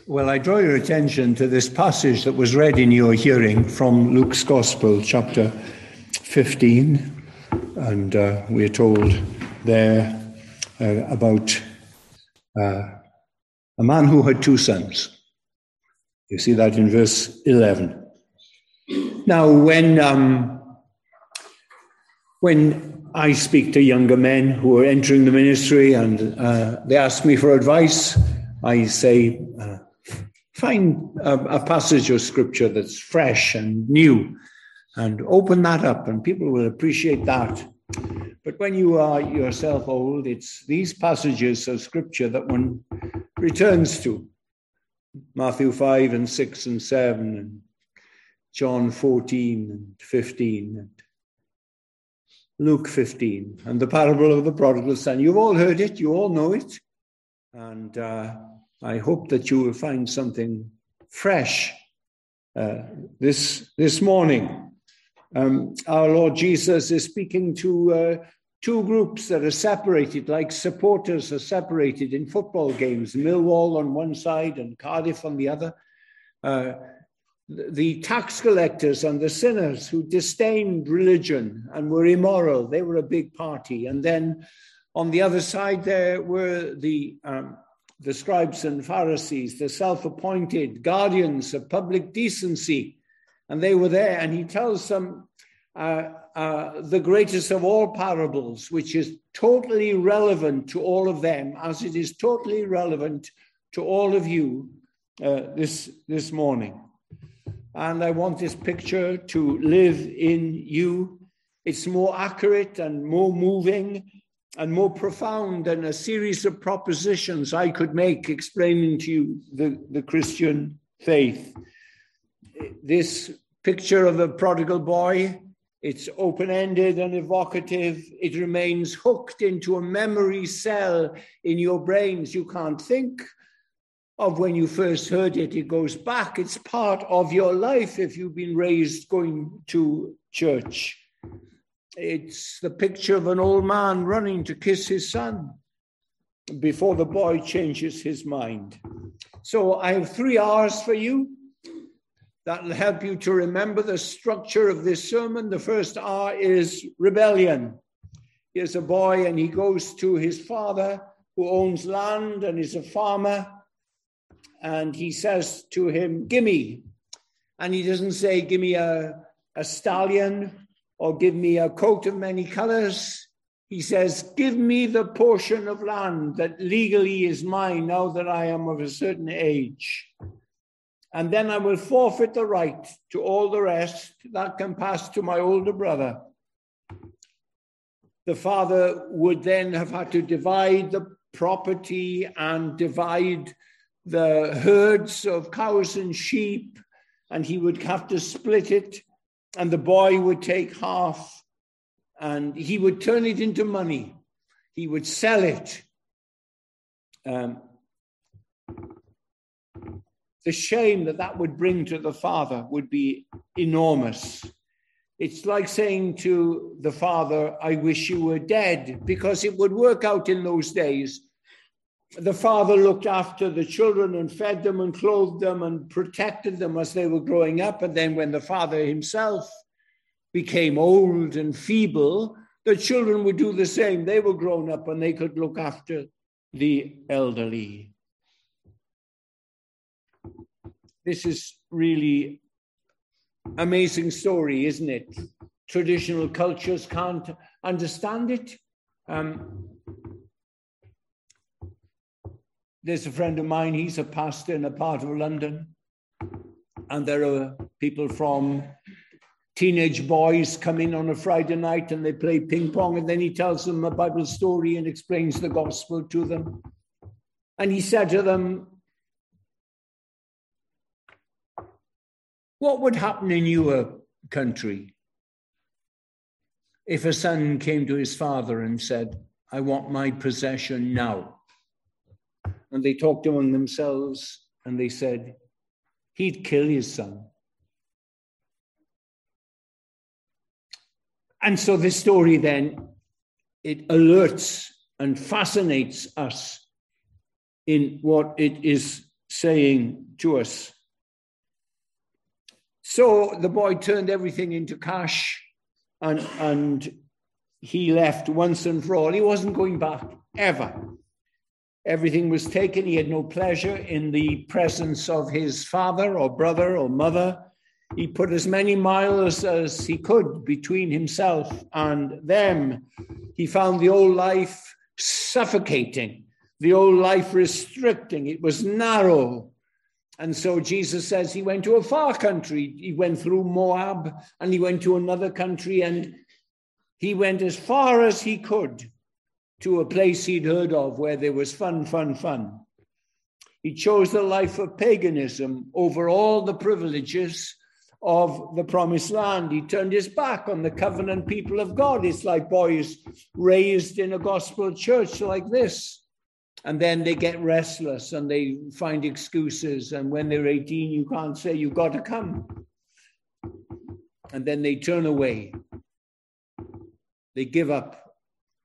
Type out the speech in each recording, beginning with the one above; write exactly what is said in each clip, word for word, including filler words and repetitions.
Well, I draw your attention to this passage that was read in your hearing from Luke's Gospel, chapter fifteen. And uh, we're told there uh, about uh, a man who had two sons. You see that in verse eleven. Now, when um, when I speak to younger men who are entering the ministry and uh, they ask me for advice, I say, uh, find a, a passage of scripture that's fresh and new and open that up, and people will appreciate that. But when you are yourself old, it's these passages of scripture that one returns to. Matthew five and six and seven and John fourteen and fifteen and Luke fifteen and the parable of the prodigal son. You've all heard it. You all know it. And uh, I hope that you will find something fresh uh, this, this morning. Um, our Lord Jesus is speaking to uh, two groups that are separated, like supporters are separated in football games, Millwall on one side and Cardiff on the other. Uh, the tax collectors and the sinners who disdained religion and were immoral, they were a big party. And then on the other side there were the, um, the scribes and Pharisees, the self-appointed guardians of public decency. And they were there, and he tells them uh, uh, the greatest of all parables, which is totally relevant to all of them, as it is totally relevant to all of you uh, this, this morning. And I want this picture to live in you. It's more accurate and more moving and more profound than a series of propositions I could make explaining to you the, the Christian faith. This picture of the prodigal boy, it's open-ended and evocative. It remains hooked into a memory cell in your brains. You can't think of when you first heard it. It goes back. It's part of your life if you've been raised going to church. It's the picture of an old man running to kiss his son before the boy changes his mind. So I have three R's for you that will help you to remember the structure of this sermon. The first R is rebellion. Here's a boy, and he goes to his father who owns land and is a farmer. And he says to him, gimme. And he doesn't say, give me a, a stallion or give me a coat of many colors. He says, give me the portion of land that legally is mine now that I am of a certain age. And then I will forfeit the right to all the rest that can pass to my older brother. The father would then have had to divide the property and divide the herds of cows and sheep, and he would have to split it, and the boy would take half, and he would turn it into money. He would sell it. Um, the shame that that would bring to the father would be enormous. It's like saying to the father, I wish you were dead, because it would work out in those days. The father looked after the children and fed them and clothed them and protected them as they were growing up. And then when the father himself became old and feeble, the children would do the same. They were grown up and they could look after the elderly. This is really amazing story, isn't it? Traditional cultures can't understand it. Um, There's a friend of mine, he's a pastor in a part of London, and there are people from teenage boys come in on a Friday night and they play ping pong, and then he tells them a Bible story and explains the gospel to them. And he said to them, what would happen in your country if a son came to his father and said, I want my possession now? And they talked among themselves and they said, he'd kill his son. And so this story then, it alerts and fascinates us in what it is saying to us. So the boy turned everything into cash, and, and he left once and for all. He wasn't going back, ever. Everything was taken. He had no pleasure in the presence of his father or brother or mother. He put as many miles as he could between himself and them. He found the old life suffocating, the old life restricting. It was narrow. And so Jesus says he went to a far country. He went through Moab, and he went to another country, and he went as far as he could to a place he'd heard of where there was fun, fun, fun. He chose the life of paganism over all the privileges of the promised land. He turned his back on the covenant people of God. It's like boys raised in a gospel church like this. And then they get restless and they find excuses. And when they're eighteen, you can't say, you've got to come. And then they turn away. They give up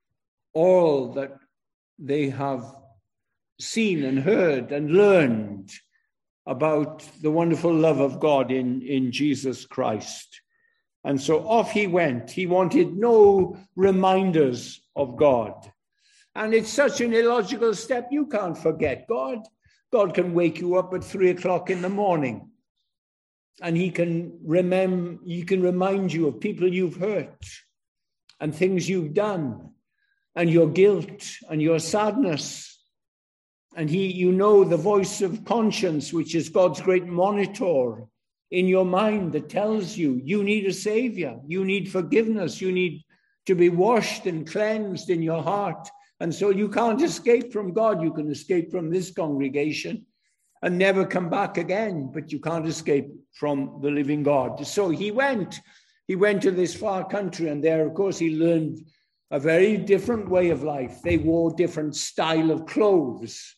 all that they have seen and heard and learned about the wonderful love of God in, in Jesus Christ. And so off he went. He wanted no reminders of God. And it's such an illogical step. You can't forget God. God can wake you up at three o'clock in the morning. And he can remember, he can remind you of people you've hurt and things you've done and your guilt and your sadness. And he, you know, the voice of conscience, which is God's great monitor in your mind that tells you, you need a savior. You need forgiveness. You need to be washed and cleansed in your heart. And so you can't escape from God. You can escape from this congregation and never come back again, but you can't escape from the living God. So he went, he went to this far country, and there, of course, he learned a very different way of life. They wore different style of clothes.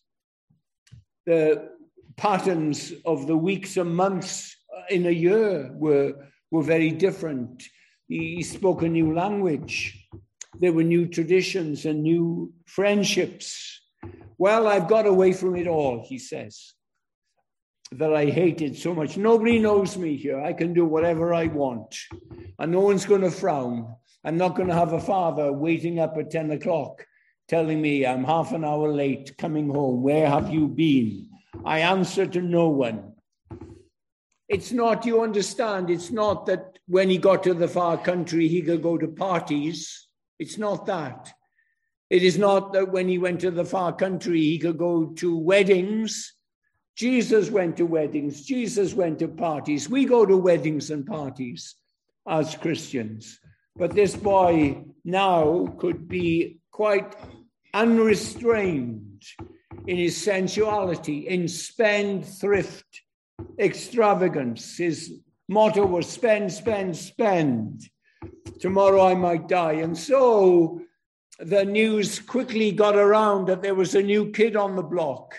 The patterns of the weeks and months in a year were, were very different. He spoke a new language. There were new traditions and new friendships. Well, I've got away from it all, he says, that I hated so much. Nobody knows me here. I can do whatever I want. And no one's going to frown. I'm not going to have a father waiting up at ten o'clock telling me I'm half an hour late coming home. Where have you been? I answer to no one. It's not, you understand, it's not that when he got to the far country, he could go to parties. It's not that. It is not that when he went to the far country, he could go to weddings. Jesus went to weddings. Jesus went to parties. We go to weddings and parties as Christians. But this boy now could be quite unrestrained in his sensuality, in spendthrift extravagance. His motto was spend, spend, spend. Tomorrow I might die. And so the news quickly got around that there was a new kid on the block.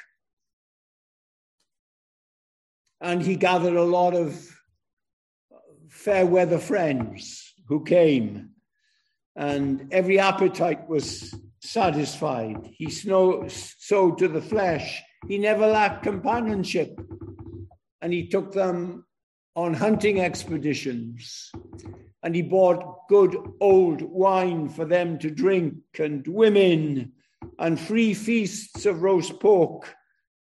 And he gathered a lot of fair weather friends who came. And every appetite was satisfied. He sowed to the flesh. He never lacked companionship. And he took them on hunting expeditions. And he bought good old wine for them to drink, and women, and free feasts of roast pork.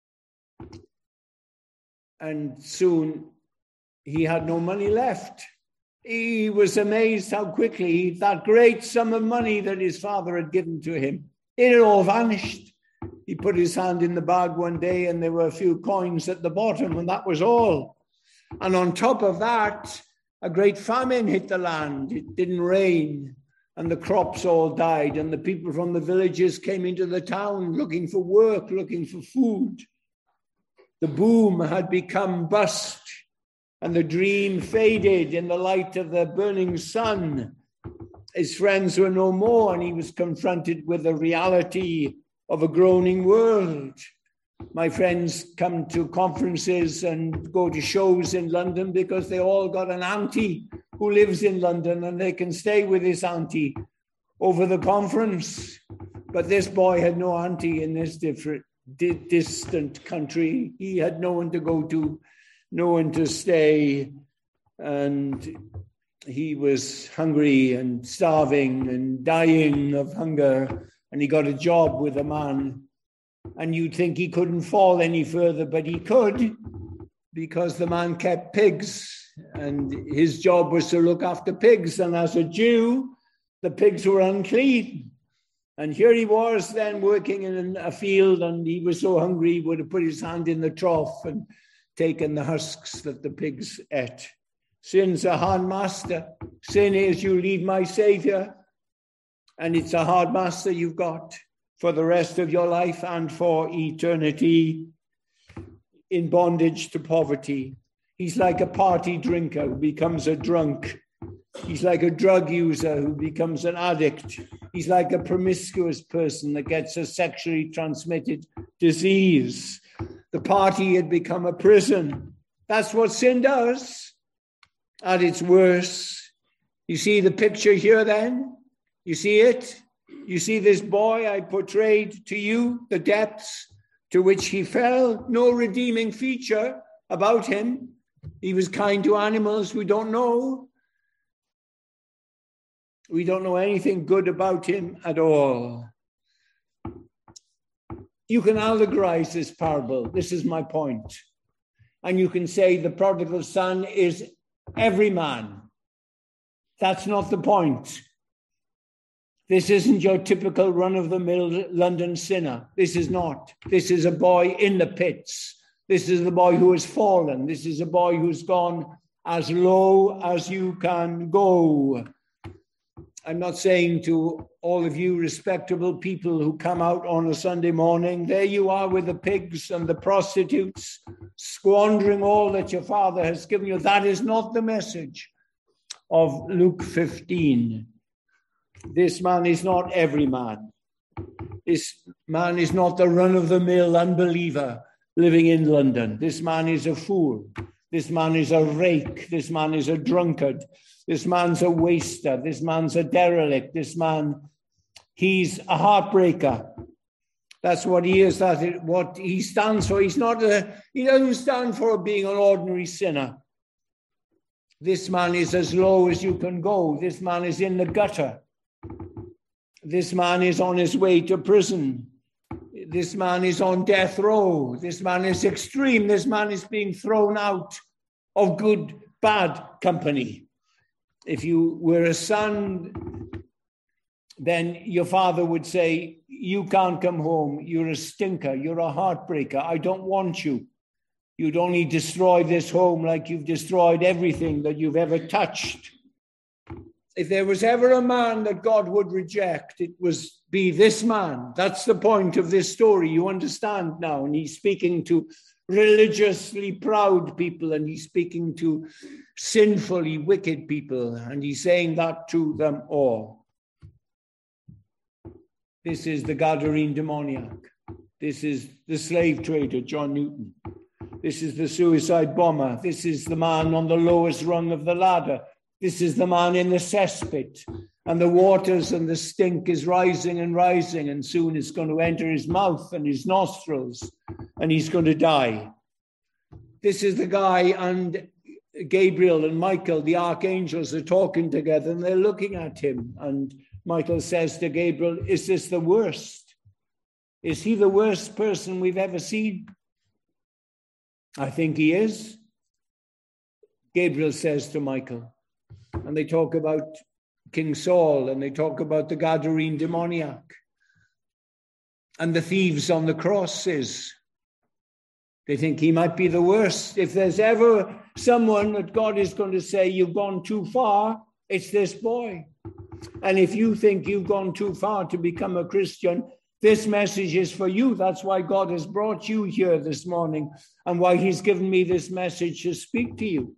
And soon he had no money left. He was amazed how quickly that great sum of money that his father had given to him, it had all vanished. He put his hand in the bag one day and there were a few coins at the bottom, and that was all. And on top of that, a great famine hit the land. It didn't rain, and the crops all died, and the people from the villages came into the town looking for work, looking for food. The boom had become bust, and the dream faded in the light of the burning sun. His friends were no more, and he was confronted with the reality of a groaning world. My friends come to conferences and go to shows in London because they all got an auntie who lives in London, and they can stay with this auntie over the conference. But this boy had no auntie in this different di- distant country. He had no one to go to, no one to stay, and he was hungry and starving and dying of hunger, and he got a job with a man, and you'd think he couldn't fall any further, but he could, because the man kept pigs, and his job was to look after pigs, and as a Jew, the pigs were unclean. And here he was then working in a field, and he was so hungry he would have put his hand in the trough and taken the husks that the pigs ate. Sin's a hard master. Sin is you leave my Savior, and it's a hard master you've got for the rest of your life and for eternity, in bondage to poverty. He's like a party drinker who becomes a drunk. He's like a drug user who becomes an addict. He's like a promiscuous person that gets a sexually transmitted disease. The party had become a prison. That's what sin does at its worst. You see the picture here then? You see it? You see this boy I portrayed to you, the depths to which he fell? No redeeming feature about him. He was kind to animals. We don't know. We don't know anything good about him at all. You can allegorize this parable. This is my point. And you can say the prodigal son is every man. That's not the point. This isn't your typical run-of-the-mill London sinner. This is not. This is a boy in the pits. This is the boy who has fallen. This is a boy who's gone as low as you can go. I'm not saying to all of you respectable people who come out on a Sunday morning, there you are with the pigs and the prostitutes, squandering all that your father has given you. That is not the message of Luke fifteen. This man is not every man. This man is not the run-of-the-mill unbeliever living in London. This man is a fool. This man is a rake. This man is a drunkard. This man's a waster. This man's a derelict. This man, he's a heartbreaker. That's what he is. That's what he stands for. He's not a, he doesn't stand for being an ordinary sinner. This man is as low as you can go. This man is in the gutter. This man is on his way to prison. This man is on death row. This man is extreme. This man is being thrown out of good, bad company. If you were a son, then your father would say, you can't come home. You're a stinker. You're a heartbreaker. I don't want you. You'd only destroy this home like you've destroyed everything that you've ever touched. If there was ever a man that God would reject, it was be this man. That's the point of this story. You understand now. And he's speaking to religiously proud people, and he's speaking to sinfully wicked people, and he's saying that to them all. This is the Gadarene demoniac. This is the slave trader, John Newton. This is the suicide bomber. This is the man on the lowest rung of the ladder. This is the man in the cesspit, and the waters and the stink is rising and rising, and soon it's going to enter his mouth and his nostrils, and he's going to die. This is the guy, and Gabriel and Michael, the archangels, are talking together, and they're looking at him, and Michael says to Gabriel, is this the worst? Is he the worst person we've ever seen? I think he is. Gabriel says to Michael, and they talk about King Saul, and they talk about the Gadarene demoniac and the thieves on the crosses. They think he might be the worst. If there's ever someone that God is going to say, you've gone too far, it's this boy. And if you think you've gone too far to become a Christian, this message is for you. That's why God has brought you here this morning, and why he's given me this message to speak to you.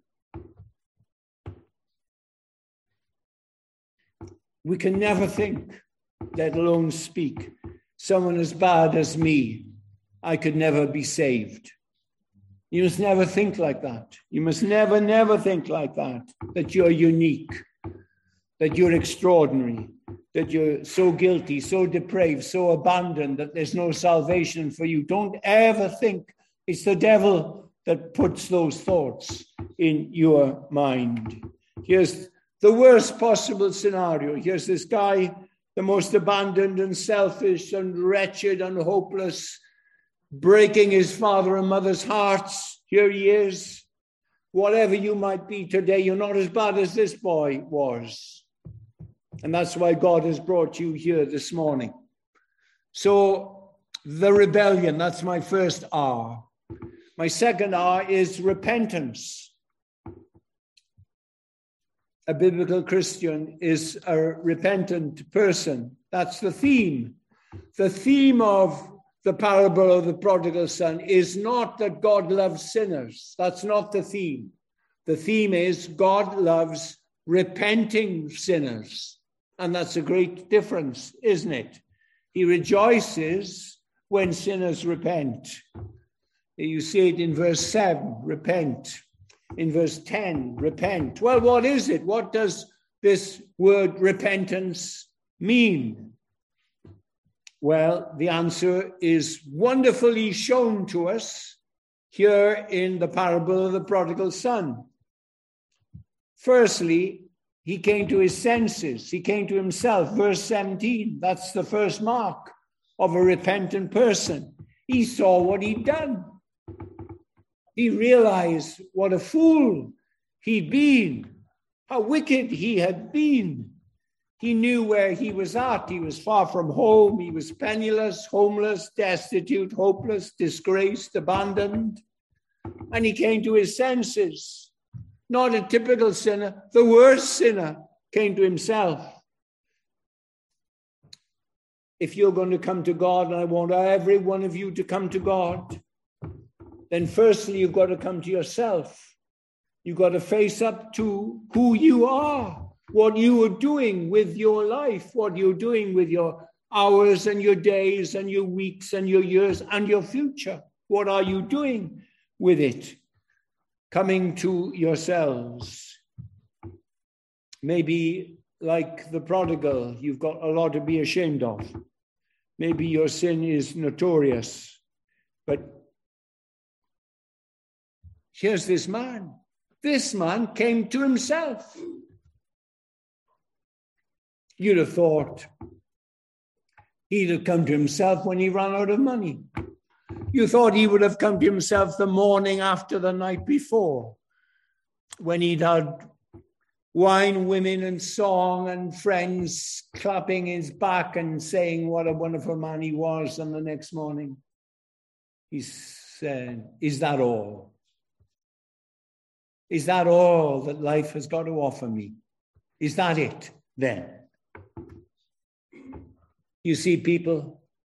We can never think, let alone speak. Someone as bad as me, I could never be saved. You must never think like that. You must never, never think like that, that you're unique, that you're extraordinary, that you're so guilty, so depraved, so abandoned that there's no salvation for you. Don't ever think it's the devil that puts those thoughts in your mind. Here's the worst possible scenario. Here's this guy, the most abandoned and selfish and wretched and hopeless, breaking his father and mother's hearts. Here he is. Whatever you might be today, you're not as bad as this boy was. And that's why God has brought you here this morning. So the rebellion, that's my first R. My second R is repentance. A biblical Christian is a repentant person. That's the theme. The theme of the parable of the prodigal son is not that God loves sinners. That's not the theme. The theme is God loves repenting sinners. And that's a great difference, isn't it? He rejoices when sinners repent. You see it in verse seven, repent. In verse ten, repent. Well, what is it? What does this word repentance mean? Well, the answer is wonderfully shown to us here in the parable of the prodigal son. Firstly, he came to his senses. He came to himself. Verse seventeen, that's the first mark of a repentant person. He saw what he'd done. He realized what a fool he'd been, how wicked he had been. He knew where he was at. He was far from home. He was penniless, homeless, destitute, hopeless, disgraced, abandoned. And he came to his senses. Not a typical sinner, the worst sinner came to himself. If you're going to come to God, and I want every one of you to come to God, then firstly, you've got to come to yourself. You've got to face up to who you are, what you are doing with your life, what you're doing with your hours and your days and your weeks and your years and your future. What are you doing with it? Coming to yourselves. Maybe like the prodigal, you've got a lot to be ashamed of. Maybe your sin is notorious. But here's this man. This man came to himself. You'd have thought he'd have come to himself when he ran out of money. You thought he would have come to himself the morning after the night before, when he'd had wine, women, and song, and friends clapping his back and saying what a wonderful man he was. And the next morning, he said, is that all? Is that all that life has got to offer me? Is that it then? You see people,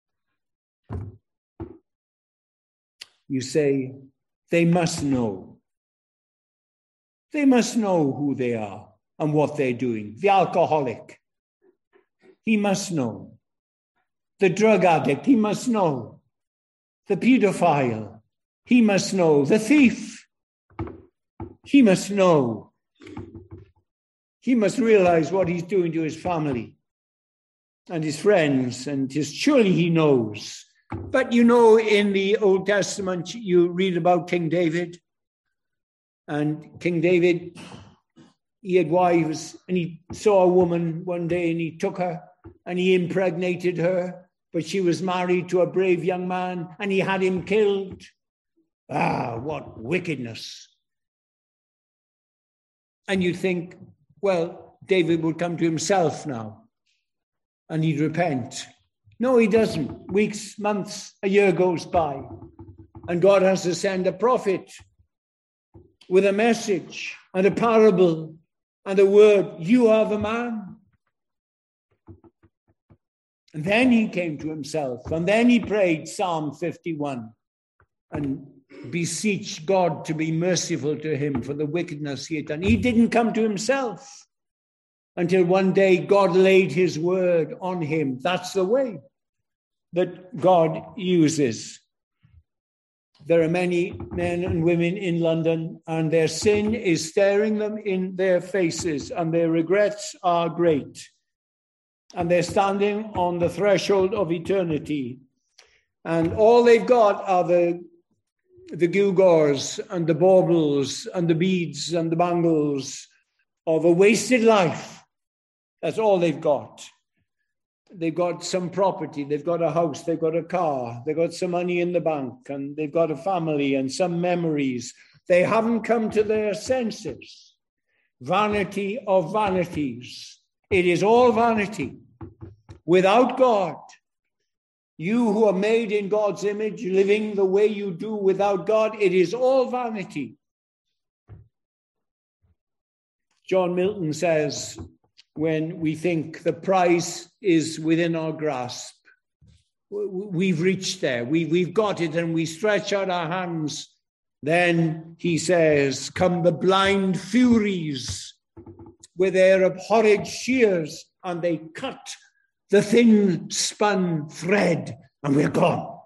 you say, they must know. They must know who they are and what they're doing. The alcoholic, he must know. The drug addict, he must know. The pedophile, he must know. The thief, he must know. He must realize what he's doing to his family and his friends, and his, surely he knows. But you know, in the Old Testament, you read about King David. And King David, he had wives, and he saw a woman one day, and he took her, and he impregnated her. But she was married to a brave young man, and he had him killed. Ah, what wickedness. And you think, well, David would come to himself now, and he'd repent. No, he doesn't. Weeks, months, a year goes by, and God has to send a prophet with a message and a parable and a word. You are the man. And then he came to himself, and then he prayed Psalm fifty-one and beseeched God to be merciful to him for the wickedness he had done. He didn't come to himself until one day God laid his word on him. That's the way that God uses. There are many men and women in London, and their sin is staring them in their faces, and their regrets are great. And they're standing on the threshold of eternity. And all they've got are the, the gewgaws and the baubles and the beads and the bangles of a wasted life. That's all they've got. They've got some property, they've got a house, they've got a car, they've got some money in the bank, and they've got a family and some memories. They haven't come to their senses. Vanity of vanities. It is all vanity. Without God, you who are made in God's image, living the way you do without God, it is all vanity. John Milton says, when we think the prize is within our grasp, we've reached there, we, we've got it, and we stretch out our hands, then, he says, come the blind furies with their abhorred shears, and they cut the thin spun thread, and we're gone.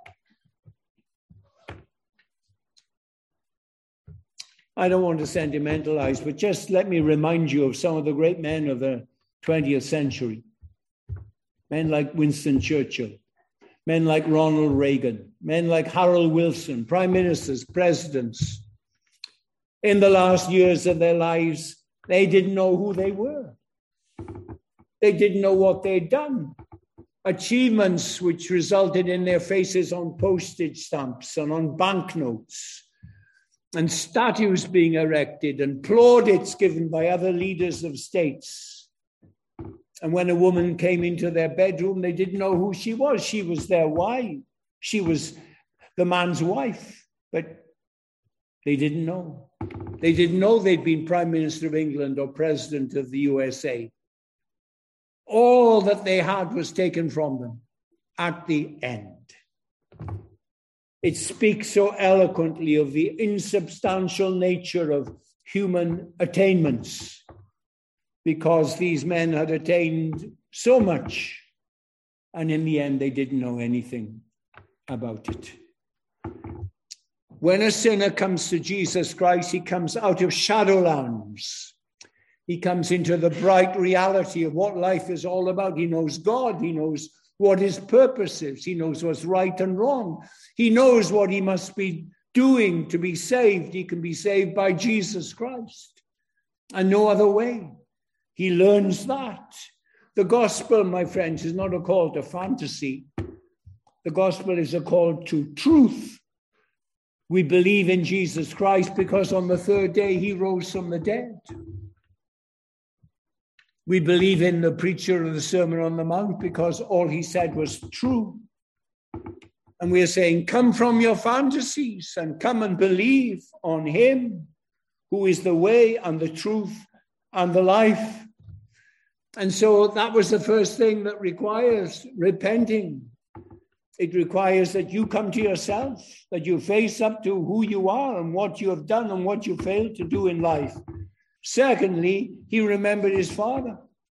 I don't want to sentimentalize, but just let me remind you of some of the great men of the twentieth century. Men like Winston Churchill, men like Ronald Reagan, men like Harold Wilson, prime ministers, presidents. In the last years of their lives, they didn't know who they were. They didn't know what they'd done. Achievements which resulted in their faces on postage stamps and on banknotes, and statues being erected and plaudits given by other leaders of states. And when a woman came into their bedroom, they didn't know who she was. She was their wife. She was the man's wife, but they didn't know. They didn't know they'd been Prime Minister of England or President of the U S A. All that they had was taken from them at the end. It speaks so eloquently of the insubstantial nature of human attainments, because these men had attained so much, and in the end, they didn't know anything about it. When a sinner comes to Jesus Christ, he comes out of shadowlands. He comes into the bright reality of what life is all about. He knows God. He knows what his purpose is. He knows what's right and wrong. He knows what he must be doing to be saved. He can be saved by Jesus Christ and no other way. He learns that. The gospel, my friends, is not a call to fantasy. The gospel is a call to truth. We believe in Jesus Christ because on the third day he rose from the dead. We believe in the preacher of the Sermon on the Mount because all he said was true. And we are saying, come from your fantasies and come and believe on him who is the way and the truth and the life. And so that was the first thing that requires repenting. It requires that you come to yourself, that you face up to who you are and what you have done and what you failed to do in life. Secondly, he remembered his father.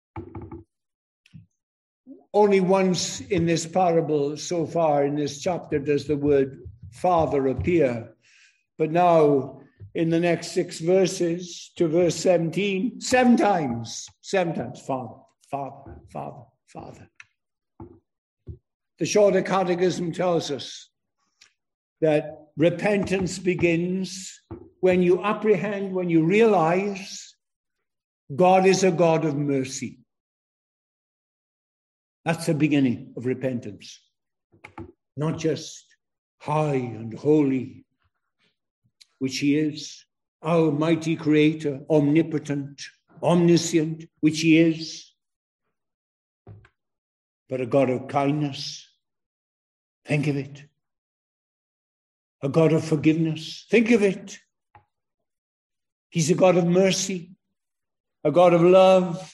Only once in this parable so far in this chapter does the word father appear. But now in the next six verses to verse seventeen, seven times, seven times, father, father, father, father. The Shorter Catechism tells us that repentance begins when you apprehend, when you realize God is a God of mercy. That's the beginning of repentance. Not just high and holy, which he is, our mighty creator, omnipotent, omniscient, which he is, but a God of kindness. Think of it. A God of forgiveness. Think of it. He's a God of mercy, a God of love.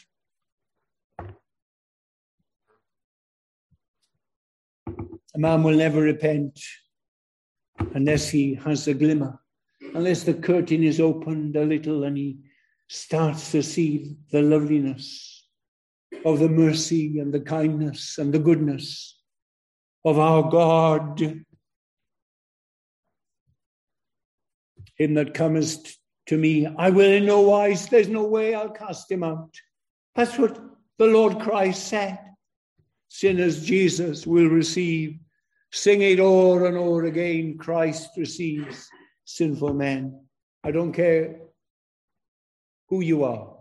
A man will never repent unless he has a glimmer, unless the curtain is opened a little and he starts to see the loveliness of the mercy and the kindness and the goodness of our God. Him that cometh to me, I will in no wise, there's no way I'll cast him out. That's what the Lord Christ said. Sinners, Jesus will receive. Sing it o'er and o'er again. Christ receives sinful men. I don't care who you are.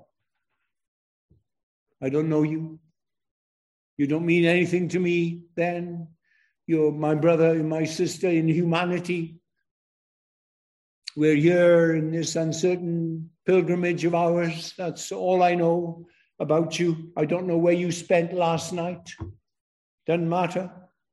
I don't know you. You don't mean anything to me then. You're my brother and my sister in humanity. We're here in this uncertain pilgrimage of ours. That's all I know about you. I don't know where you spent last night. Doesn't matter.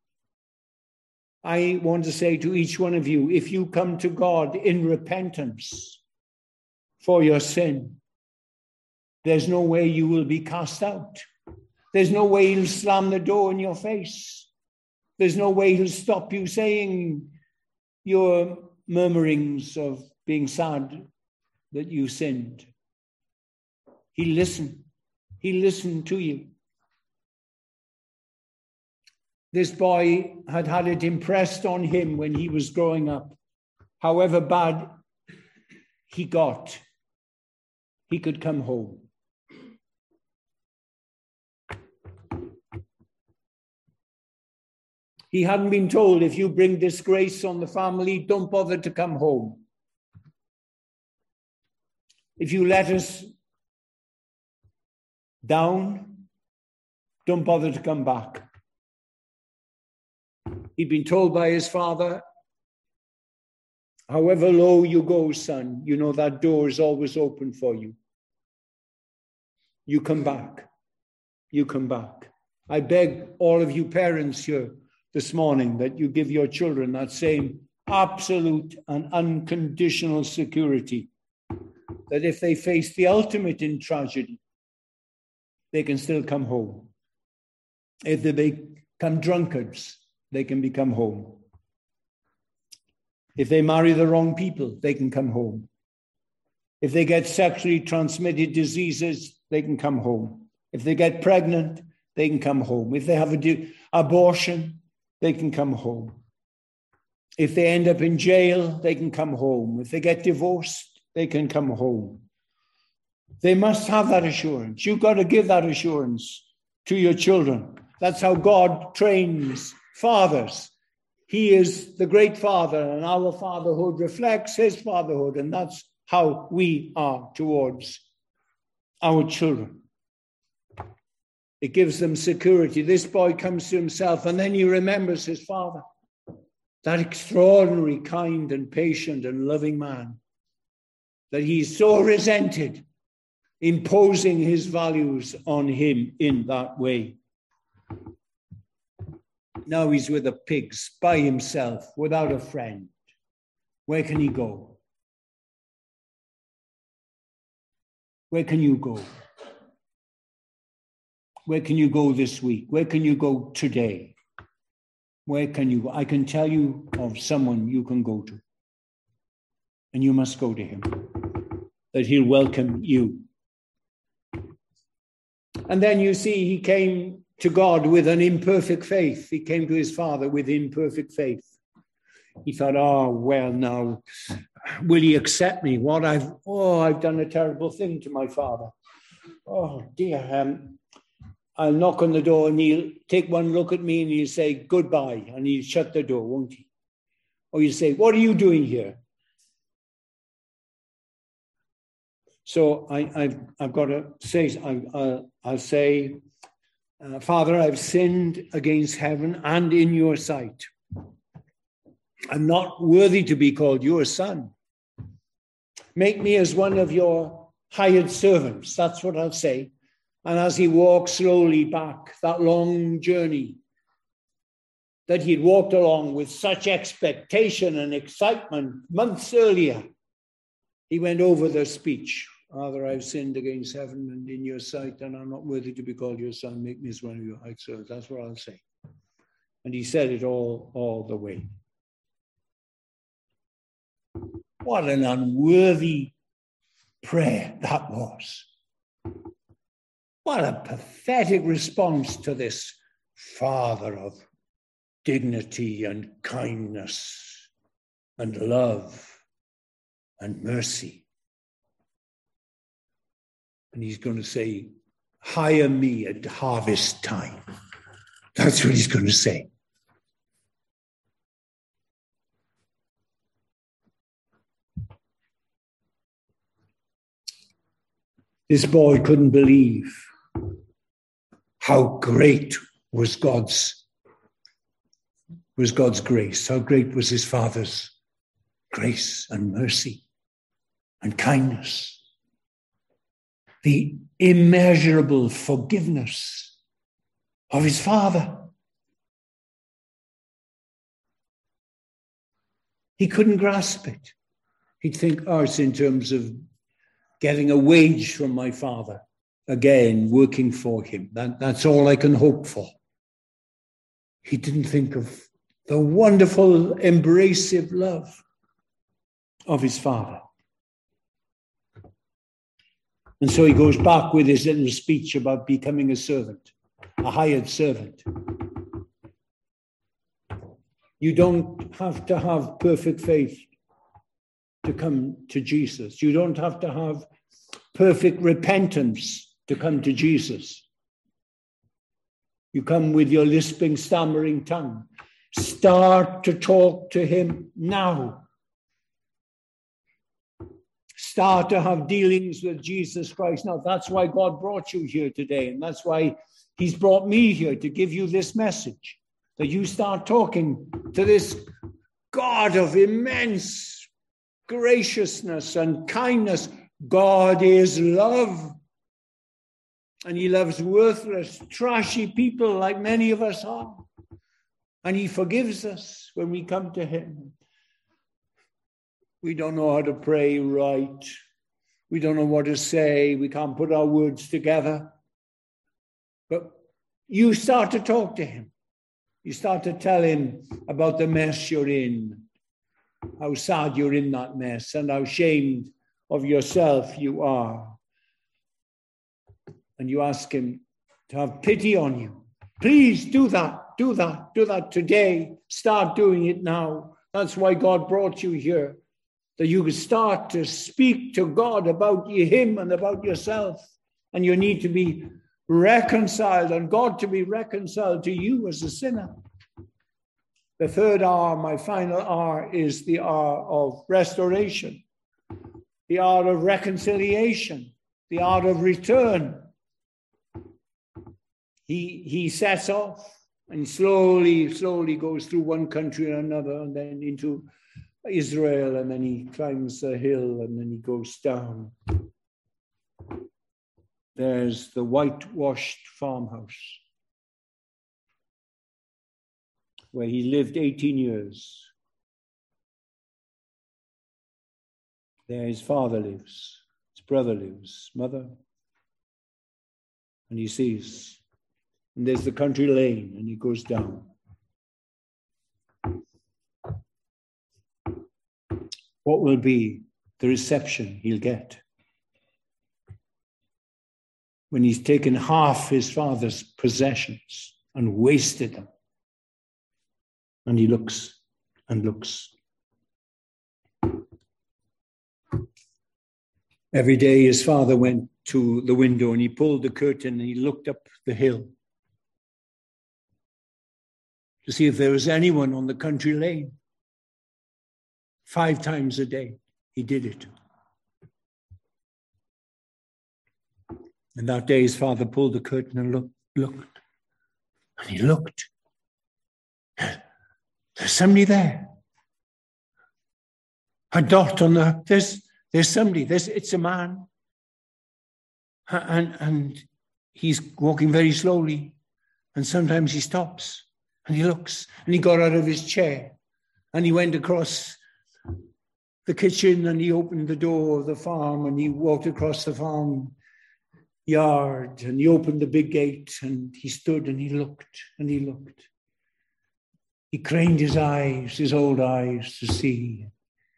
I want to say to each one of you, if you come to God in repentance for your sin, there's no way you will be cast out. There's no way he'll slam the door in your face. There's no way he'll stop you saying your murmurings of being sad that you sinned. He listened. He listened to you. This boy had had it impressed on him when he was growing up. However bad he got, he could come home. He hadn't been told, if you bring disgrace on the family, don't bother to come home. If you let us down, don't bother to come back. He'd been told by his father, however low you go, son, you know that door is always open for you. You come back. You come back. I beg all of you parents here this morning that you give your children that same absolute and unconditional security that if they face the ultimate in tragedy, they can still come home. If they become drunkards, they can become home. If they marry the wrong people, they can come home. If they get sexually transmitted diseases, they can come home. If they get pregnant, they can come home. If they have an abortion, they can come home. If they end up in jail, they can come home. If they get divorced, they can come home. They must have that assurance. You've got to give that assurance to your children. That's how God trains fathers. He is the great father, and our fatherhood reflects his fatherhood, and that's how we are towards our children. It gives them security. This boy comes to himself, and then he remembers his father, that extraordinary, kind and patient and loving man, that he's so resented, imposing his values on him in that way. Now he's with the pigs by himself, without a friend. Where can he go? Where can you go? Where can you go this week? Where can you go today? Where can you go? I can tell you of someone you can go to. And you must go to him, that he'll welcome you. And then you see he came to God with an imperfect faith. He came to his father with imperfect faith. He thought, oh, well, now, will he accept me? What I've, oh, I've done a terrible thing to my father. Oh, dear. Um, I'll knock on the door and he'll take one look at me and he'll say goodbye, and he'll shut the door, won't he? Or he'll say, what are you doing here? So I, I've, I've got to say, I, I'll, I'll say, uh, Father, I've sinned against heaven and in your sight. I'm not worthy to be called your son. Make me as one of your hired servants. That's what I'll say. And as he walked slowly back that long journey that he'd walked along with such expectation and excitement months earlier, he went over the speech. Father, I've sinned against heaven and in your sight, and I'm not worthy to be called your son. Make me as one of your hired servants. That's what I'll say. And he said it all, all the way. What an unworthy prayer that was. What a pathetic response to this father of dignity and kindness and love and mercy. And he's going to say, hire me at harvest time That's what he's going to say. This boy couldn't believe how great was God's, was God's grace, how great was his Father's grace and mercy and kindness. The immeasurable forgiveness of his Father. He couldn't grasp it. He'd think, oh, it's in terms of getting a wage from my Father, again, working for him. That, that's all I can hope for. He didn't think of the wonderful, embracive love of his Father. And so he goes back with his little speech about becoming a servant, a hired servant. You don't have to have perfect faith to come to Jesus. You don't have to have perfect repentance to come to Jesus. You come with your lisping, stammering tongue. Start to talk to him now. Start to have dealings with Jesus Christ now. That's why God brought you here today. And that's why he's brought me here to give you this message. That you start talking to this God of immense graciousness and kindness. God is love. And he loves worthless, trashy people like many of us are. And he forgives us when we come to him. We don't know how to pray right. We don't know what to say. We can't put our words together. But you start to talk to him. You start to tell him about the mess you're in, how sad you're in that mess, and how ashamed of yourself you are. And you ask him to have pity on you. Please do that, do that, do that today. Start doing it now. That's why God brought you here, that you could start to speak to God about him and about yourself. And you need to be reconciled and God to be reconciled to you as a sinner. The third R, my final R, is the R of restoration, the R of reconciliation, the R of return. He, he sets off and slowly, slowly goes through one country and another and then into Israel, and then he climbs a hill and then he goes down. There's the whitewashed farmhouse where he lived eighteen years. There his father lives, his brother lives, mother. And he sees, and there's the country lane, and he goes down. What will be the reception he'll get when he's taken half his father's possessions and wasted them? And he looks and looks. Every day his father went to the window and he pulled the curtain and he looked up the hill to see if there was anyone on the country lane. Five times a day, he did it. And that day, his father pulled the curtain and looked, looked. And he looked. There's somebody there. A dot on the, there's, there's somebody, there's, it's a man. And, and he's walking very slowly. And sometimes he stops and he looks. And he got out of his chair and he went across the kitchen and he opened the door of the farm and he walked across the farm yard and he opened the big gate and he stood and he looked and he looked. He craned his eyes, his old eyes, to see.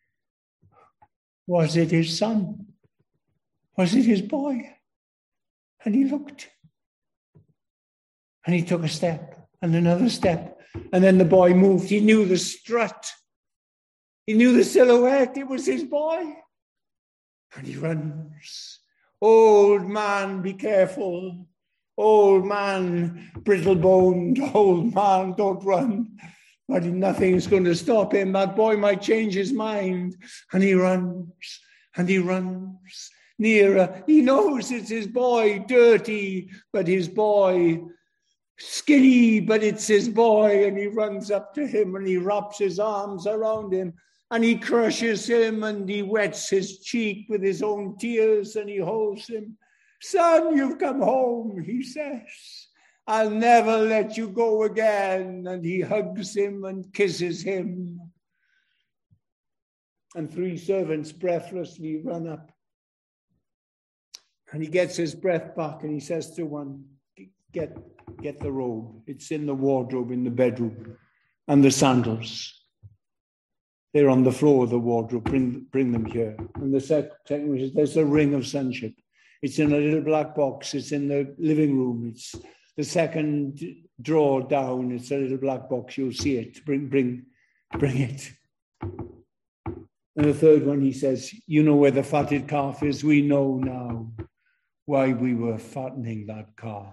Was it his son? Was it his boy? And he looked. And he took a step and another step. And then the boy moved. He knew the strut. He knew the silhouette. It was his boy. And he runs. Old man, be careful. Old man, brittle-boned, old man, don't run. But nothing's going to stop him. That boy might change his mind. And he runs, and he runs nearer. He knows it's his boy, dirty, but his boy, skinny, but it's his boy. And he runs up to him, and he wraps his arms around him, and he crushes him, and he wets his cheek with his own tears, and he holds him. Son, you've come home, he says. I'll never let you go again. And he hugs him and kisses him. And three servants breathlessly run up. And he gets his breath back and he says to one, get, get the robe. It's in the wardrobe in the bedroom. And the sandals. They're on the floor of the wardrobe. Bring, bring them here. And the second says, there's a ring of sonship. It's in a little black box. It's in the living room. It's the second drawer down. It's a little black box. You'll see it. Bring, bring, bring it. And the third one, he says, you know where the fatted calf is. We know now why we were fattening that calf.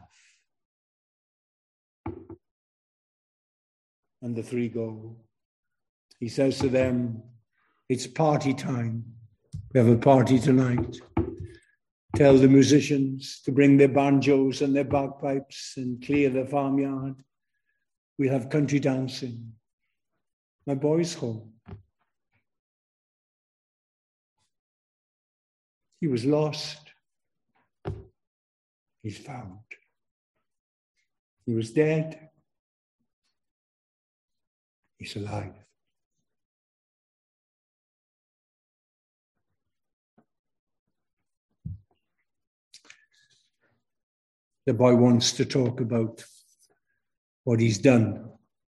And the three go. He says to them, it's party time. We have a party tonight. Tell the musicians to bring their banjos and their bagpipes and clear the farmyard. We'll have country dancing. My boy's home. He was lost. He's found. He was dead. He's alive. The boy wants to talk about what he's done.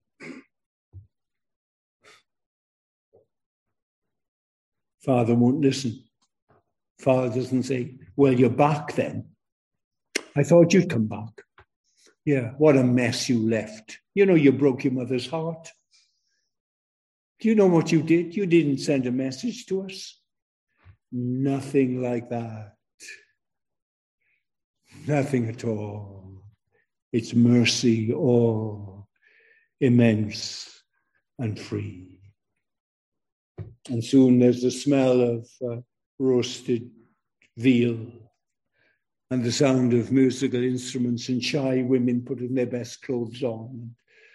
Father won't listen. Father doesn't say, well, you're back then. I thought you'd come back. Yeah, what a mess you left. You know, you broke your mother's heart. Do you know what you did? You didn't send a message to us. Nothing like that. Nothing at all. It's mercy, all immense and free. And soon there's the smell of uh, roasted veal and the sound of musical instruments and shy women putting their best clothes on,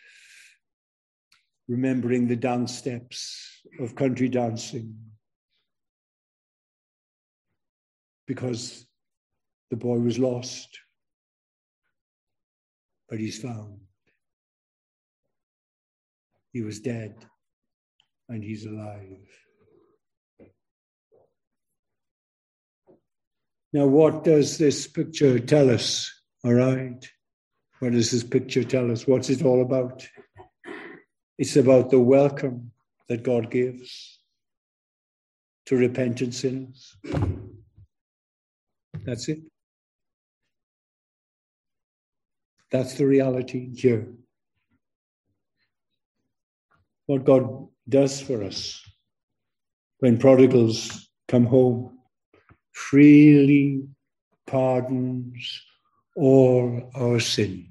remembering the dance steps of country dancing. Because the boy was lost, but he's found. He was dead, and he's alive. Now, what does this picture tell us? All right? What does this picture tell us? What's it all about? It's about the welcome that God gives to repentant sinners. That's it. That's the reality here. What God does for us when prodigals come home, freely pardons all our sins,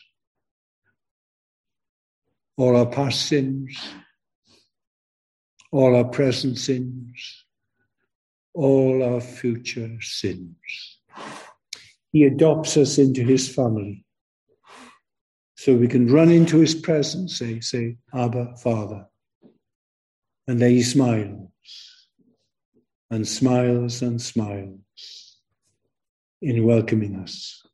all our past sins, all our present sins, all our future sins. He adopts us into his family. So we can run into his presence, say, say, Abba, Father. And then he smiles and smiles and smiles in welcoming us.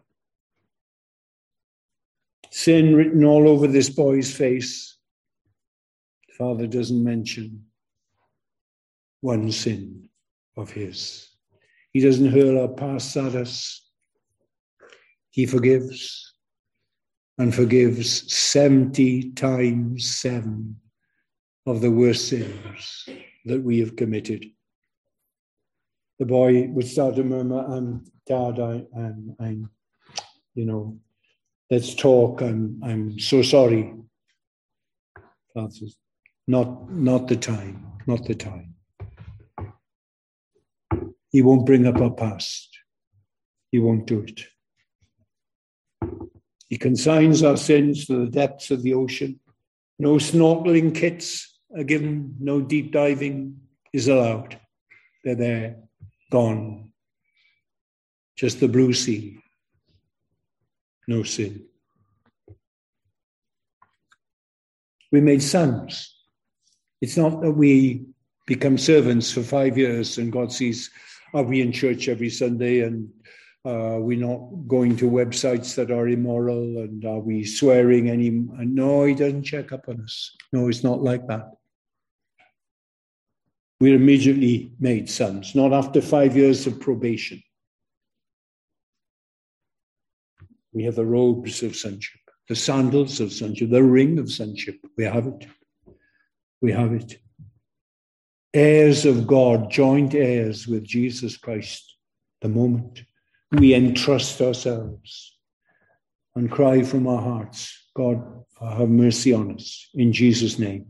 Sin written all over this boy's face. Father doesn't mention one sin of his. He doesn't hurl our past at us. He forgives. And forgives seventy times seven of the worst sins that we have committed. The boy would start to murmur, um, Dad, I, I'm, I'm, you know, let's talk. I'm, I'm so sorry. Francis, not, not the time, not the time. He won't bring up our past. He won't do it. He consigns our sins to the depths of the ocean. No snorkeling kits are given. No deep diving is allowed. They're there, gone. Just the blue sea. No sin. We made sons. It's not that we become servants for five years and God sees, are we in church every Sunday and uh, we're not going to websites that are immoral and are we swearing any? No, he doesn't check up on us. No, it's not like that. We're immediately made sons, not after five years of probation. We have the robes of sonship, the sandals of sonship, the ring of sonship. We have it. We have it. Heirs of God, joint heirs with Jesus Christ, the moment we entrust ourselves and cry from our hearts, God, have mercy on us, in Jesus' name.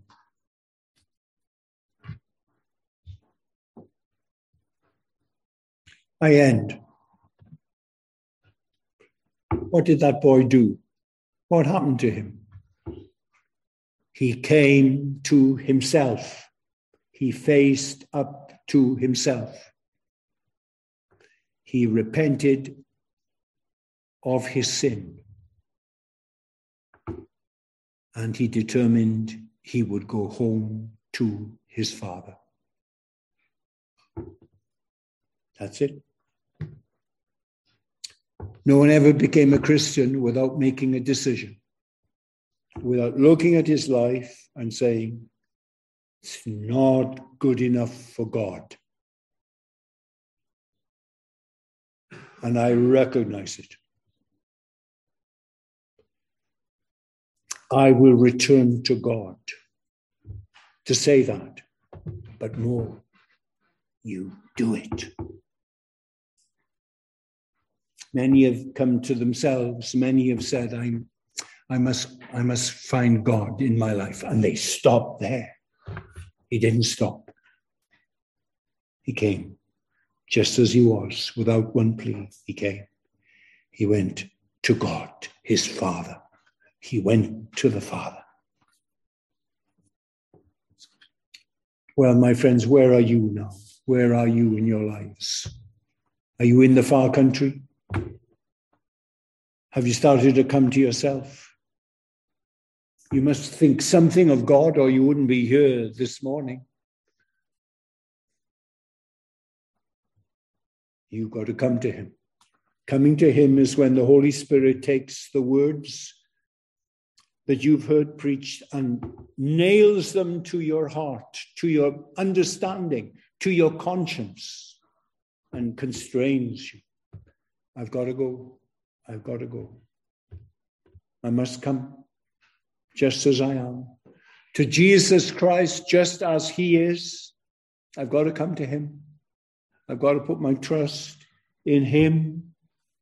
I end. What did that boy do? What happened to him? He came to himself. He faced up to himself. He repented of his sin. And he determined he would go home to his Father. That's it. No one ever became a Christian without making a decision, without looking at his life and saying, it's not good enough for God. And I recognize it. I will return to God. To say that, but more, you do it. Many have come to themselves. Many have said, I'm, I must, I must find God in my life. And they stopped there. He didn't stop. He came just as he was, without one plea. He came. He went to God, his Father. He went to the Father. Well, my friends, where are you now? Where are you in your lives? Are you in the far country? Have you started to come to yourself? You must think something of God or you wouldn't be here this morning. You've got to come to him. Coming to him is when the Holy Spirit takes the words that you've heard preached and nails them to your heart, to your understanding, to your conscience, and constrains you. I've got to go. I've got to go. I must come just as I am. To Jesus Christ, just as he is. I've got to come to him. I've got to put my trust in him.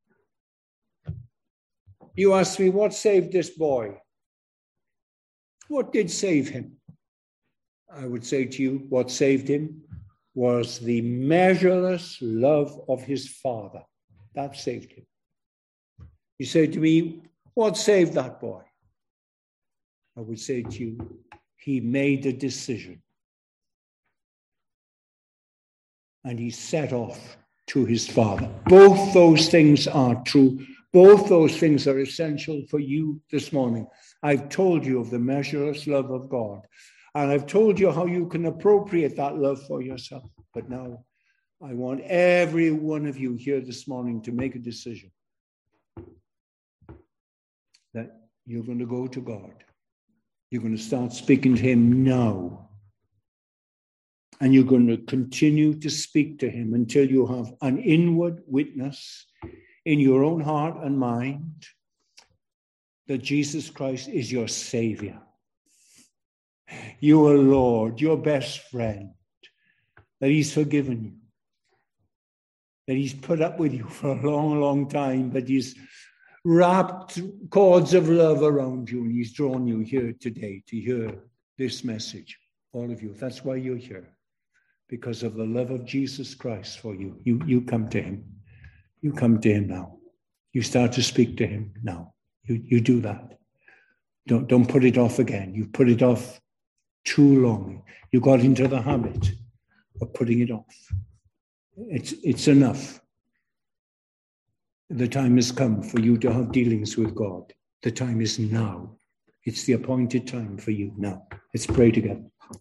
You ask me, what saved this boy? What did save him? I would say to you, what saved him was the measureless love of his Father. That saved him. You say to me, what saved that boy? I would say to you, he made a decision. And he set off to his Father. Both those things are true. Both those things are essential for you this morning. I've told you of the measureless love of God. And I've told you how you can appropriate that love for yourself. But now I want every one of you here this morning to make a decision that you're going to go to God. You're going to start speaking to him now. And you're going to continue to speak to him until you have an inward witness in your own heart and mind that Jesus Christ is your Savior, your Lord, your best friend, that he's forgiven you, that he's put up with you for a long, long time, but he's wrapped cords of love around you and he's drawn you here today to hear this message. All of you, that's why you're here. Because of the love of Jesus Christ for you. You, you come to him. You come to him now. You start to speak to him now. You, you do that. Don't, don't put it off again. You put it off too long. You got into the habit of putting it off. It's, it's enough. The time has come for you to have dealings with God. The time is now. It's the appointed time for you now. Let's pray together.